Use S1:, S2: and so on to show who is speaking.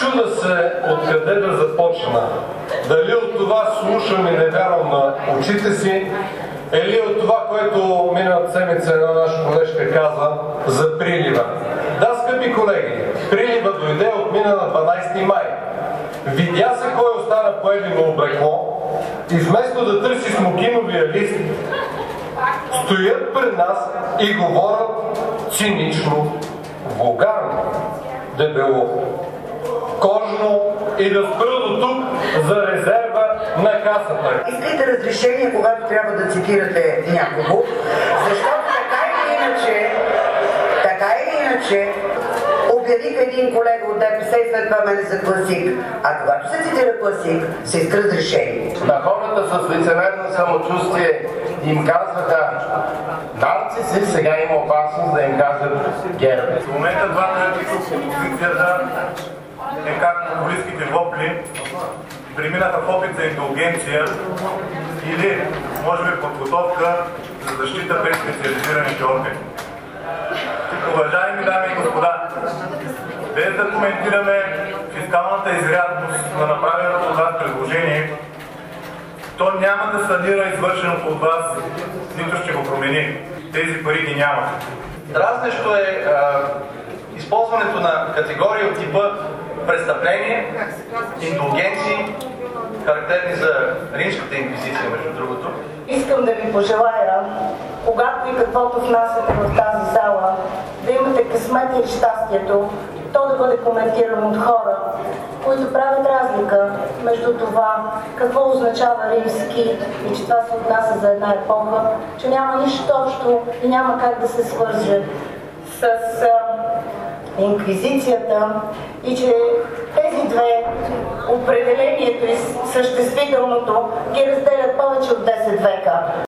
S1: Чуда се откъде да започна. Дали от това слушам и не вярвам на очите си, или от това, което миналата седмица една наша колежка каза за прилива. Да, скъпи колеги, прилива дойде от мина на 12 май. Видя се кой остана по едино облекло и вместо да търси смокиновия лист, стоят пред нас и говорят цинично, вулгарно, дебело, кожно и да спра до тук за резерва на касата.
S2: Искайте разрешение, когато трябва да цитирате някого, защото така или иначе, обявиха един колега от ДПС и след това мене за класик. А когато се цитира класик, се иска разрешение.
S3: На хората с лицемерно самочувствие им казваха нарциси, сега има опасност да им кажат герб.
S4: В момента това, което тук опозицията е как популистските вопли преминаха в опит за индулгенция или, може би, подготовка за защита пред специализираните органи. Уважаеми дами и господа, без да коментираме фискалната изрядност на направеното от вас предложение, то няма да санира извършеното от вас, нито ще го промени. Тези пари ги няма.
S5: Дразнещо е използването на категории от типа престъпление, индулгенции, характерни за римската инквизиция, между другото.
S6: Искам да ви пожелая, когато и каквото внасяте в тази зала, да имате късмет и щастието, то да бъде коментирано от хора, които правят разлика между това какво означава римски и че това се отнася за една епоха, че няма нищо общо и няма как да се свърже с инквизицията и че тези две, определението и съществителното, ги разделят повече от 10 века.